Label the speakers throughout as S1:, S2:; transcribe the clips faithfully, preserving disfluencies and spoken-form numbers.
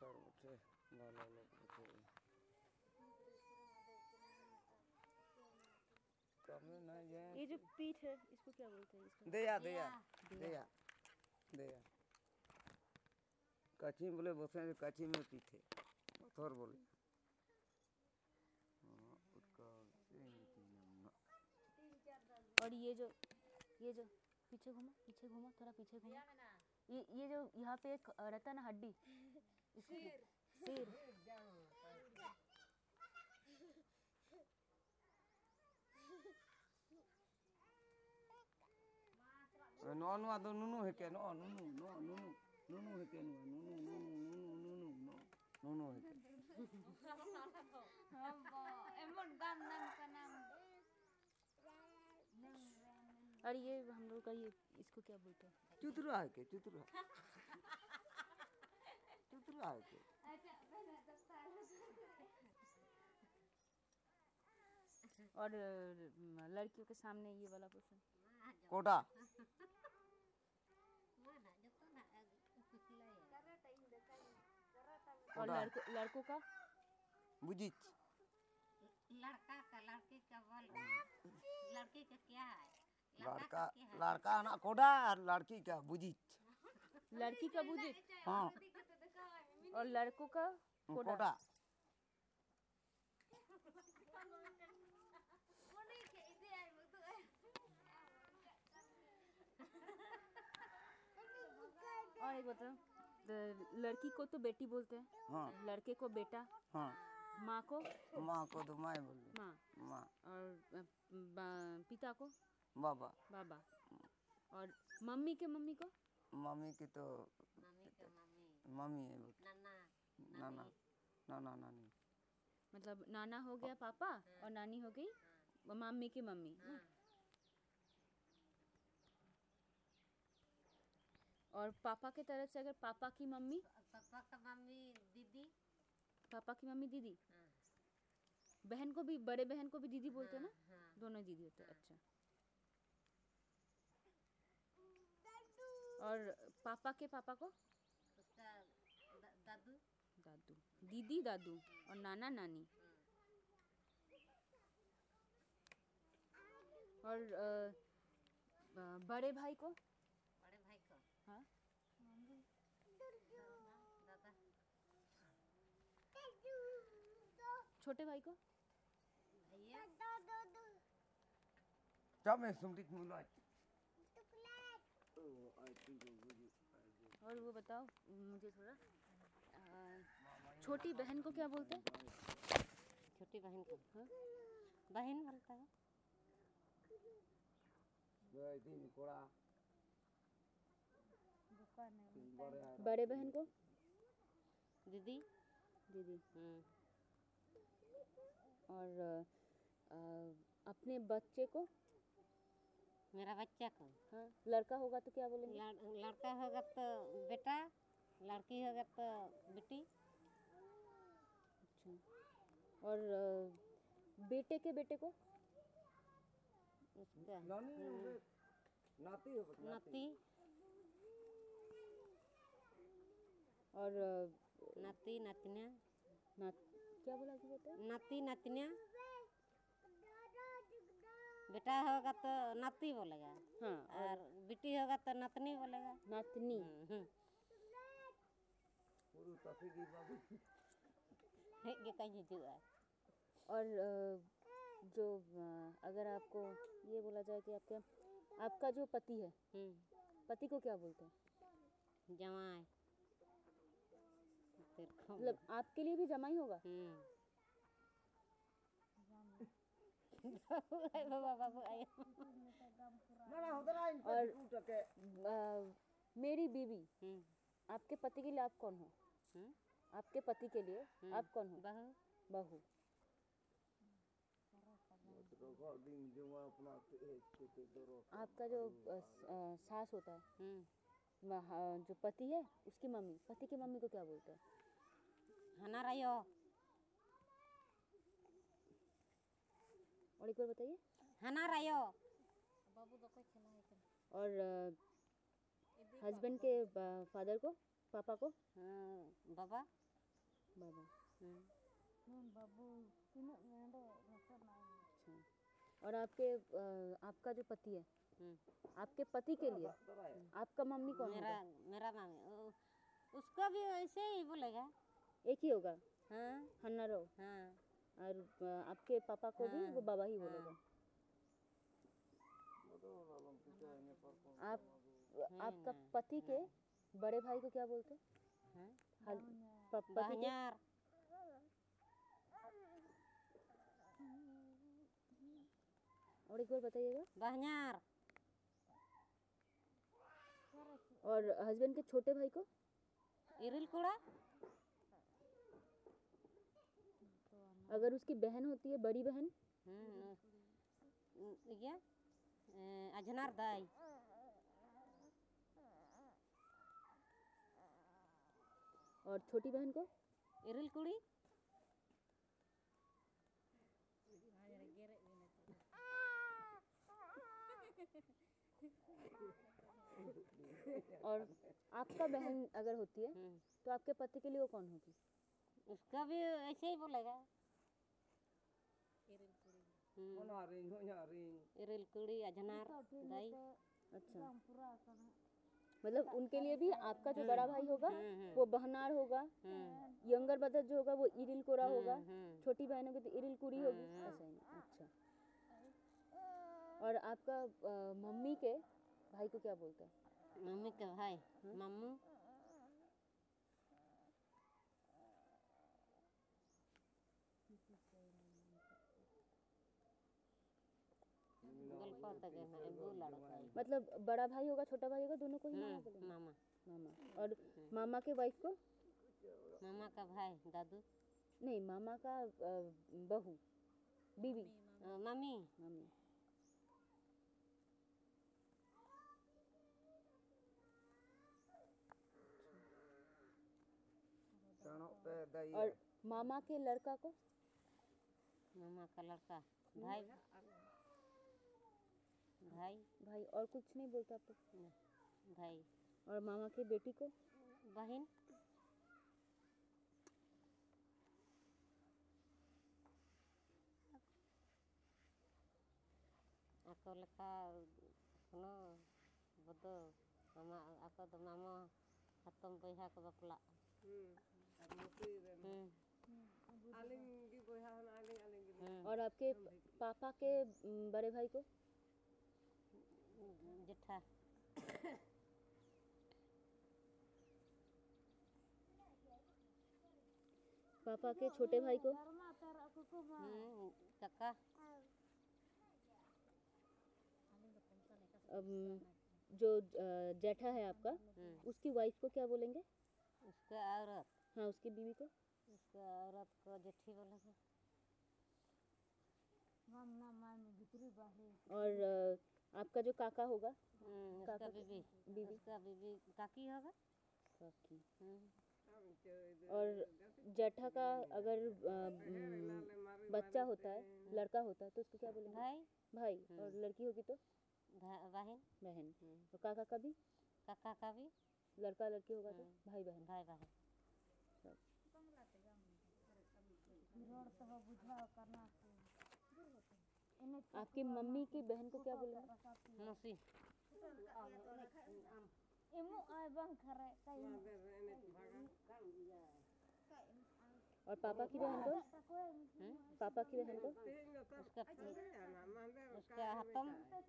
S1: पर उठे लाला लोग उठे कमे ना ये
S2: ये जो पीठ है इसको क्या बोलते हैं? इसको
S1: दया दया दया दया कच्ची बोले बोलते हैं कच्ची में पीठे थोर बोले
S2: और ये जो ये जो पीछे घूमा पीछे घूमा थोड़ा पीछे घूमा ये ये जो यहाँ पे एक रहता है ना हड्डी सिर सिर
S1: नो नो आदो नुनु है क्या नो नुनु नो नुनु नुनु है क्या नो नुनु नुनु नुनु नुनु नो नुनु है क्या
S3: एमन गाम नाम का नाम
S2: और ये हम लोग का ये इसको क्या बोलते हैं?
S1: चुतरा है क्या चुतरा चुतरा है क्या
S2: और लड़कियों के सामने ये वाला पोर्शन
S1: कोटा
S2: और लड़कों लड़कों का
S1: बुझिच
S3: लड़का का लड़की का बोल लड़की का क्या है
S1: लड़का लड़का ना कोटा और लड़की का बुझिच
S2: लड़की का बुझिच
S1: हाँ
S2: और लड़कों का कोटा
S1: कोटा
S2: और एक बताओ लड़की को तो बेटी बोलते हैं
S1: हाँ
S2: लड़के को बेटा
S1: हाँ
S2: माँ को
S1: माँ को तो माँ बोल
S2: माँ
S1: माँ
S2: और पिता को
S1: बाबा
S2: बाबा और मम्मी के मम्मी को
S1: मम्मी की तो
S3: मम्मी का मम्मी
S1: मम्मी है
S3: नाना
S1: नाना नाना नानी
S2: मतलब नाना हो गया पापा और नानी हो गई मम्मी की मम्मी और पापा के तरफ से अगर पापा की मम्मी
S3: पापा का मम्मी दीदी
S2: पापा की मम्मी दीदी बहन को भी बड़े बहन को भी दीदी बोलते हैं ना दोनों दीदी होते हैं अच्छा और पापा के पापा को
S3: उसका दादू
S2: दादू दीदी दादू और नाना नानी और आ, बड़े भाई को
S3: बड़े भाई को
S2: हाँ
S3: दादा
S2: छोटे भाई को
S3: भैया
S1: जब मैं सुमती मुला
S2: और वो बताओ मुझे थोड़ा छोटी बहन को क्या बोलते हैं?
S3: छोटी बहन को हाँ? बहन बोलता है
S2: बड़े बहन को
S3: दीदी
S2: दीदी और आ, अपने बच्चे को
S3: मेरा बच्चा को
S2: हाँ लड़का होगा तो क्या बोलेंगे?
S3: लड़, लड़का होगा तो बेटा लड़की होगा तो बेटी
S2: अच्छा और आ, बेटे के बेटे को
S3: उसका
S1: नाती
S3: नाती
S2: और
S3: नाती नातिनिया
S2: नात क्या बोला कि बेटा
S3: नाती नातिनिया बेटा होगा तो नाती बोलेगा
S2: हाँ
S3: और बेटी होगा तो नातनी बोलेगा
S2: नातनी
S3: ये कहीं हिजुआ
S2: और जो अगर आपको ये बोला जाए कि आपके आपका जो पति है पति को क्या बोलते हैं?
S3: जमाई
S2: मतलब आपके लिए भी जमाई होगा? और आ, मेरी बीवी आपके पति के लिए आप कौन हो? आपके पति के लिए आप कौन हो?
S3: बहू
S2: बहू आपका जो आ, सास होता है जो पति है उसकी मम्मी पति की मम्मी को क्या बोलते हैं?
S3: हना रहियो
S2: और एक बार बताइए
S3: हना रहियो
S2: और हस्बैंड के फादर को पापा को
S3: बाबा
S2: बाबा।
S3: बाबू तीनों मेरे रसों नहीं
S2: अच्छा। और आपके अ, आपका जो पति है, आपके पति के लिए आपका मम्मी कौन
S3: मेरा
S2: होगा?
S3: मेरा मामी उ- उसका भी ऐसे ही बोलेगा।
S2: एक ही होगा,
S3: हाँ
S2: हन्नारो।
S3: हाँ
S2: और अ, आपके पापा को भी वो बाबा ही बोलेगा। आप आपका पति के बड़े भाई को क्या बोलते हैं? हल- प- पति के
S3: बहनार
S2: और एक बार बताइएगा।
S3: बहनार
S2: और हस्बैंड के छोटे भाई को?
S3: इरिल कुड़ा
S2: अगर उसकी बहन होती है, बड़ी बहन?
S3: क्या अजनार दाई
S2: और छोटी बहन को?
S3: इरिल कुड़ी
S2: और आपका बहन अगर होती है तो आपके पति के लिए वो कौन होगी?
S3: उसका भी ऐसे ही बोलेगा।
S1: होना रिंग होना रिंग
S3: इरिल कुड़ी अजनार दाई।
S2: अच्छा, मतलब उनके लिए भी आपका जो बड़ा भाई होगा वो बहनार होगा, यंगर ब्रदर जो होगा वो इरिल कोरा होगा, छोटी बहन होगी तो इरिल कुड़ी होगी, ऐसा ही। अच्छा। और आपका अ, मम्मी के भाई को क्या बोलते हैं?
S3: मम्मी के भाई मम्मू गलपा तक है ना वो लड़का है।
S2: मतलब बड़ा भाई होगा, छोटा भाई होगा, दोनों को ही मामा बोलेंगे?
S3: मामा
S2: मामा। और मामा के वाइफ को?
S3: मामा का भाई दादू
S2: नहीं, मामा का अ, बहू, बीवी,
S3: अ, मम्मी
S2: मम्मी।
S1: चणो पे दई
S2: और मामा के लड़का को?
S3: मामा का लड़का भाई भाई
S2: भाई। और कुछ नहीं बोलता आप तो?
S3: भाई
S2: और मामा की बेटी को?
S3: बहन ako leka kono bodo mama ako do mama hatom boyha ko bapla hmm
S1: आलिंग की बोया होना आलिंग आलिंग की
S2: और आपके पापा के म, बड़े भाई को?
S3: जेठा
S2: पापा के छोटे भाई को?
S3: hmm kakak
S2: अम, जो अ, जेठा है आपका, उसकी वाइफ को क्या बोलेंगे?
S3: उसका औरत
S2: हाँ, उसकी बीवी को?
S3: उसका औरत को जेठी बोलेगा।
S2: और अ, आपका जो काका होगा?
S3: हम्म उसका
S2: काका
S3: बीबी
S2: बीवी?
S3: उसका बीबी काकी होगा।
S2: काकी।
S3: हम्म
S2: और जेठा का अगर अ, म, बच्चा होता है, लड़का होता है तो उसको क्या बोलेंगे?
S3: भाई
S2: भाई। और लड़की होगी तो?
S3: भा- बहन
S2: बहन। और काका का भी?
S3: काका का भी
S2: लड़का लड़की होगा तो भाई बहन।
S3: भाई बहन।
S2: आपकी मम्मी की बहन को क्या बोलेंगे?
S3: मौसी
S2: और पापा की बहन को? पापा की बहन को?
S3: उसका उसका हतम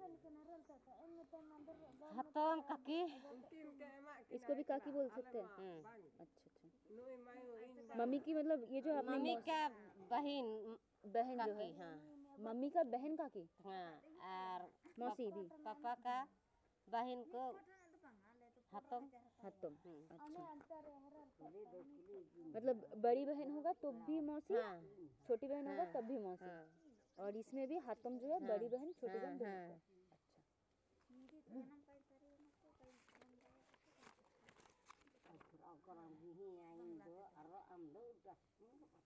S3: हतम काकी
S2: इसको भी काकी बोल सकते हैं?
S3: हम्म
S2: अच्छा अच्छा। मम्मी की मतलब ये जो आपने
S3: मम्मी
S2: मौस-
S3: का बहन
S2: बहन जो है,
S3: काकी हाँ
S2: मम्मी का बहन काकी,
S3: हाँ और
S2: मौसी भी?
S3: पापा का बहन को हतम
S2: हतम।
S3: हम्म।
S2: अच्छा। मतलब बड़ी बहन होगा तो भी मौसी,
S3: हाँ
S2: छोटी बहन होगा
S3: हाँ,
S2: तब भी मौसी।
S3: हाँ
S2: और इसमें भी हतम जो है बड़ी बहन छोटी बहन दोनों
S3: हाँ।
S2: का।
S3: Orang ini yang itu, orang amdo udah